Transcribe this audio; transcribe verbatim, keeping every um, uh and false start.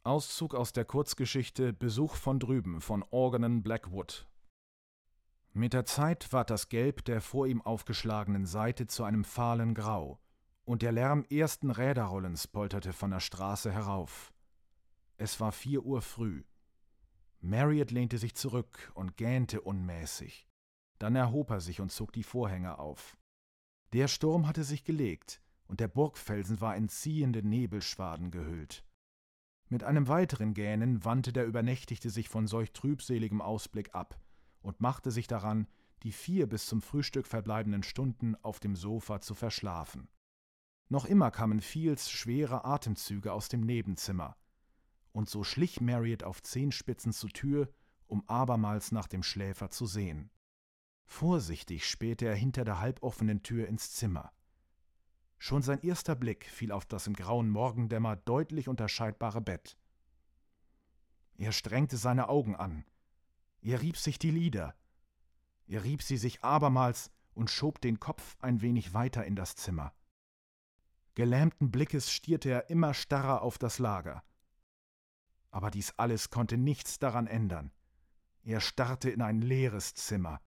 Auszug aus der Kurzgeschichte »Besuch von drüben« von Algernon Blackwood. Mit der Zeit ward das Gelb der vor ihm aufgeschlagenen Seite zu einem fahlen Grau, und der Lärm ersten Räderrollens polterte von der Straße herauf. Es war vier Uhr früh. Marriott lehnte sich zurück und gähnte unmäßig. Dann erhob er sich und zog die Vorhänge auf. Der Sturm hatte sich gelegt, und der Burgfelsen war in ziehende Nebelschwaden gehüllt. Mit einem weiteren Gähnen wandte der Übernächtigte sich von solch trübseligem Ausblick ab und machte sich daran, die vier bis zum Frühstück verbleibenden Stunden auf dem Sofa zu verschlafen. Noch immer kamen Fields schwere Atemzüge aus dem Nebenzimmer, und so schlich Marriott auf Zehenspitzen zur Tür, um abermals nach dem Schläfer zu sehen. Vorsichtig spähte er hinter der halboffenen Tür ins Zimmer. Schon sein erster Blick fiel auf das im grauen Morgendämmer deutlich unterscheidbare Bett. Er strengte seine Augen an. Er rieb sich die Lider. Er rieb sie sich abermals und schob den Kopf ein wenig weiter in das Zimmer. Gelähmten Blickes stierte er immer starrer auf das Lager. Aber dies alles konnte nichts daran ändern. Er starrte in ein leeres Zimmer,